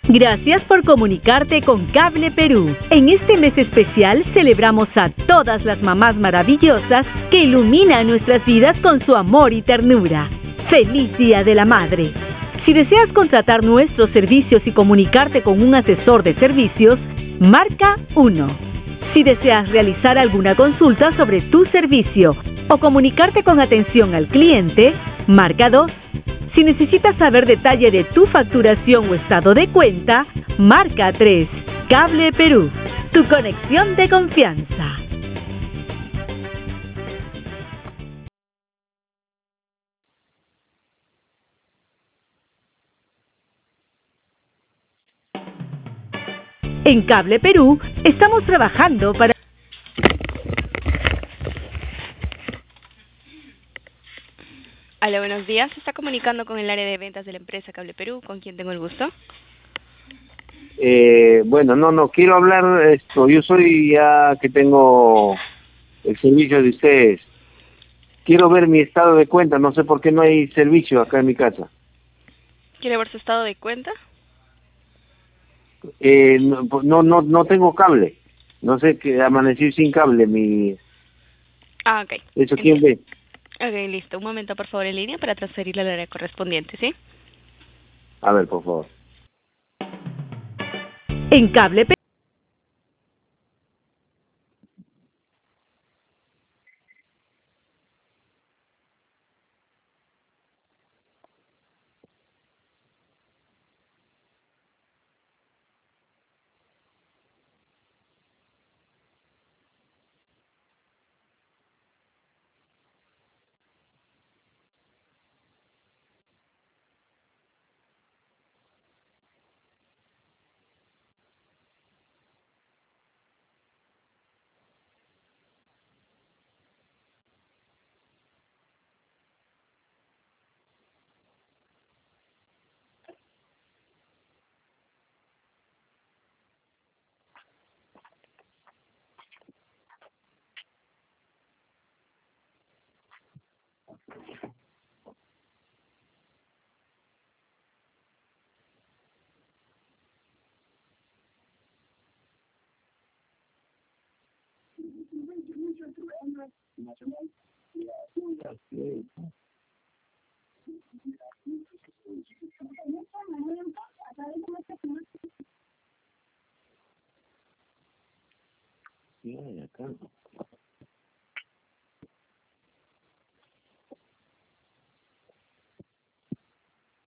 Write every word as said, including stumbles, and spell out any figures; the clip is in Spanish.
Gracias por comunicarte con Cable Perú. En este mes especial celebramos a todas las mamás maravillosas que iluminan nuestras vidas con su amor y ternura. ¡Feliz Día de la Madre! Si deseas contratar nuestros servicios y comunicarte con un asesor de servicios, marca uno. Si deseas realizar alguna consulta sobre tu servicio o comunicarte con atención al cliente, marca dos. Si necesitas saber detalle de tu facturación o estado de cuenta, marca tres. Cable Perú, tu conexión de confianza. En Cable Perú estamos trabajando para... Hola, buenos días. Se está comunicando con el área de ventas de la empresa Cable Perú. ¿Con quién tengo el gusto? Eh, bueno, no, no, quiero hablar esto. Yo soy ya que tengo el servicio de ustedes. Quiero ver mi estado de cuenta. No sé por qué no hay servicio acá en mi casa. ¿Quiere ver su estado de cuenta? Eh, no, no, no, no tengo cable. No sé, que amanecí sin cable. Mi Ah, ok. ¿Eso quién ve? Ok, listo. Un momento, por favor, en línea para transferirle al área correspondiente, ¿sí? A ver, por favor. En Cable Perú...